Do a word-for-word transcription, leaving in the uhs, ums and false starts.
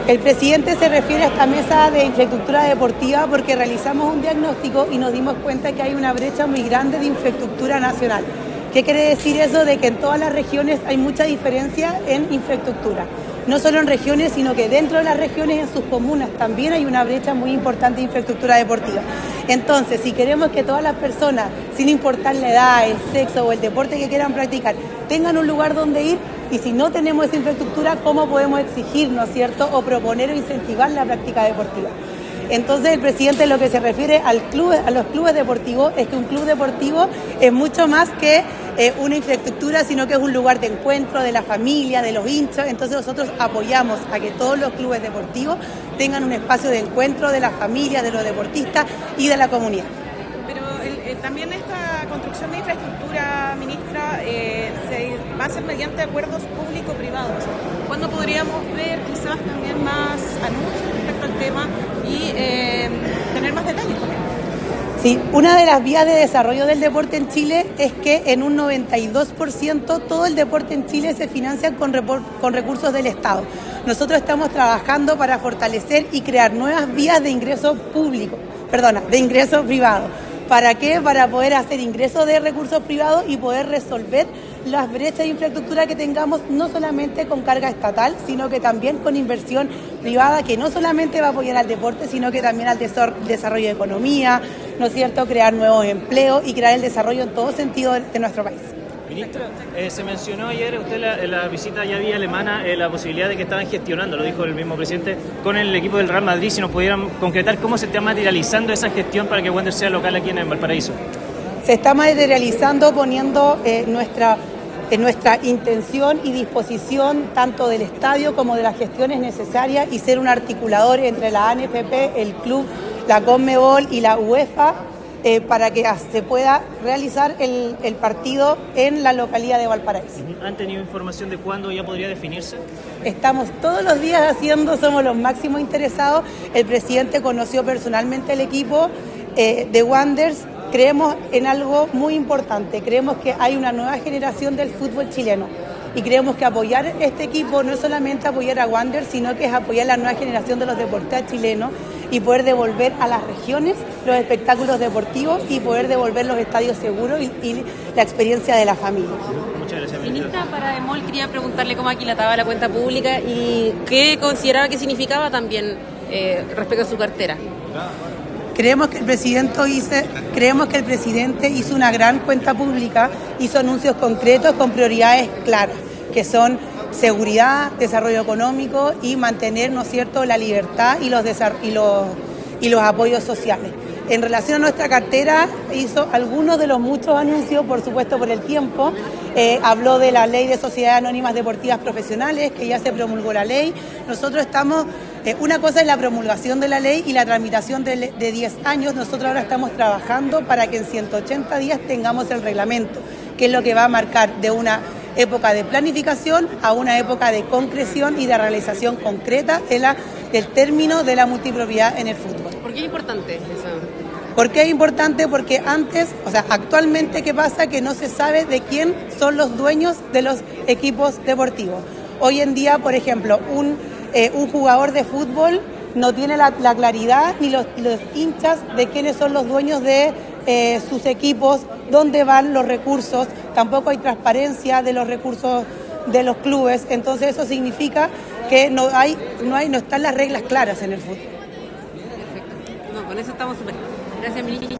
El presidente se refiere a esta mesa de infraestructura deportiva porque realizamos un diagnóstico y nos dimos cuenta que hay una brecha muy grande de infraestructura nacional. ¿Qué quiere decir eso? De que en todas las regiones hay mucha diferencia en infraestructura. No solo en regiones, sino que dentro de las regiones, en sus comunas, también hay una brecha muy importante de infraestructura deportiva. Entonces, si queremos que todas las personas, sin importar la edad, el sexo o el deporte que quieran practicar, tengan un lugar donde ir, y si no tenemos esa infraestructura, ¿cómo podemos exigir, ¿no es cierto?, o proponer o incentivar la práctica deportiva? Entonces, el presidente lo que se refiere al club, a los clubes deportivos es que un club deportivo es mucho más que eh, una infraestructura, sino que es un lugar de encuentro de la familia, de los hinchas. Entonces, nosotros apoyamos a que todos los clubes deportivos tengan un espacio de encuentro de la familia, de los deportistas y de la comunidad. Pero el, eh, también esta construcción de infraestructura, ministra, eh, se va a hacer mediante acuerdos público-privados. ¿Cuándo podríamos ver quizás también más anuncios respecto al tema y eh, tener más detalles también? Sí, una de las vías de desarrollo del deporte en Chile es que en un noventa y dos por ciento todo el deporte en Chile se financia con, repor- con recursos del Estado. Nosotros estamos trabajando para fortalecer y crear nuevas vías de ingreso público, perdona, de ingreso privado. ¿Para qué? Para poder hacer ingresos de recursos privados y poder resolver las brechas de infraestructura que tengamos, no solamente con carga estatal, sino que también con inversión privada, que no solamente va a apoyar al deporte, sino que también al desarrollo de economía, ¿no es cierto?, crear nuevos empleos y crear el desarrollo en todo sentido de, de nuestro país. Ministra, eh, se mencionó ayer usted en la, en la visita ya vía alemana eh, la posibilidad de que estaban gestionando, lo dijo el mismo presidente, con el equipo del Real Madrid, si nos pudieran concretar cómo se está materializando esa gestión para que Wander sea local aquí en Valparaíso. Se está materializando poniendo eh, nuestra, eh, nuestra intención y disposición tanto del estadio como de las gestiones necesarias y ser un articulador entre la A N F P, el club, la Conmebol y la UEFA eh, para que se pueda realizar el, el partido en la localidad de Valparaíso. ¿Han tenido información de cuándo ya podría definirse? Estamos todos los días haciendo, somos los máximos interesados. El presidente conoció personalmente el equipo eh, de Wanderers. Creemos en algo muy importante, creemos que hay una nueva generación del fútbol chileno y creemos que apoyar este equipo no es solamente apoyar a Wanderers, sino que es apoyar la nueva generación de los deportistas chilenos y poder devolver a las regiones los espectáculos deportivos y poder devolver los estadios seguros y, y la experiencia de la familia. Muchas gracias, ministra. Para Bemol quería preguntarle cómo aquilataba la cuenta pública y qué consideraba que significaba también eh, respecto a su cartera. Creemos que el presidente hizo, creemos que el presidente hizo una gran cuenta pública, hizo anuncios concretos con prioridades claras, que son seguridad, desarrollo económico y mantener, ¿no es cierto?, la libertad y los, y los, y los apoyos sociales. En relación a nuestra cartera, hizo algunos de los muchos anuncios, por supuesto por el tiempo. Eh, habló de la ley de sociedades anónimas deportivas profesionales, que ya se promulgó la ley. Nosotros estamos, eh, una cosa es la promulgación de la ley y la tramitación de, de diez años. Nosotros ahora estamos trabajando para que en ciento ochenta días tengamos el reglamento, que es lo que va a marcar de una época de planificación a una época de concreción y de realización concreta de la, del término de la multipropiedad en el fútbol. ¿Por qué es importante eso? ¿Por qué es importante? Porque antes, o sea, actualmente, ¿qué pasa? Que no se sabe de quién son los dueños de los equipos deportivos. Hoy en día, por ejemplo, un, eh, un jugador de fútbol no tiene la, la claridad ni los, los hinchas de quiénes son los dueños de eh, sus equipos, dónde van los recursos, tampoco hay transparencia de los recursos de los clubes, entonces eso significa que no hay, no hay, no están las reglas claras en el fútbol. Perfecto. No, con eso estamos súper. Gracias, ministra.